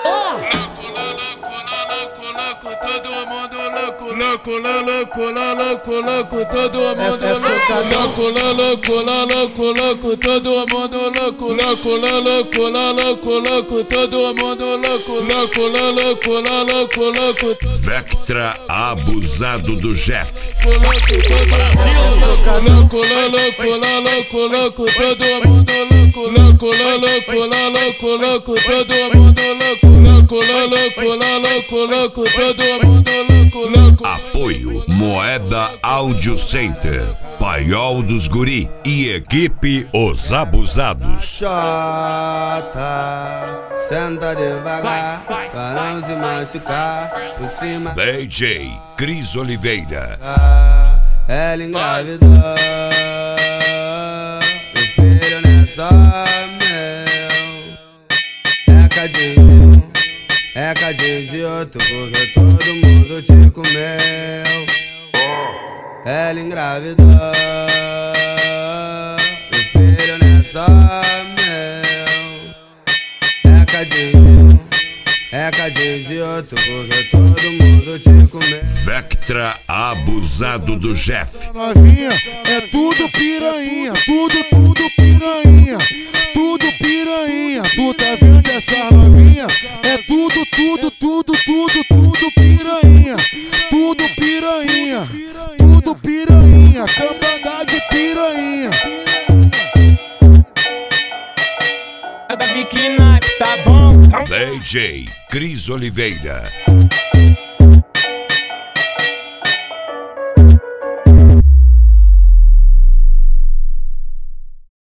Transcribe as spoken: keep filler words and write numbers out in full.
Todo mundo louco, louco, louco, louco, louco, todo mundo louco, louco, louco, louco, louco, todo mundo louco, louco, louco, louco, louco, todo mundo louco, louco, louco, louco, louco. Vectra abusado do Jeff. Louco, louco, louco, louco, todo mundo louco, louco, louco, louco, louco, todo mundo louco, louco, louco, louco, louco, todo mundo louco, louco. Apoio Moeda Audio Center, Paiol dos Guri e equipe Os Abusados. Chota, senta devagar, pra não se machucar, por cima. D J Cris Oliveira. Ela engravidou, meu filho não é só meu. É cadinho, é cadinho de outro, porque todo mundo te comeu. Ela engravidou, meu filho não é só meu. É cadinho, é cadinho de outro, porque todo mundo te comeu. Vectra abusado do Jeff. Novinha, é tudo piranha, tudo, tudo piranha, tudo piranha. Tu tá vendo essa novinha? É tudo, tudo, tudo, tudo, tudo piranha, tudo piranha, tudo piranha, cambada de piranha. É da Vicky Naipe, tá bom? D J Cris Oliveira.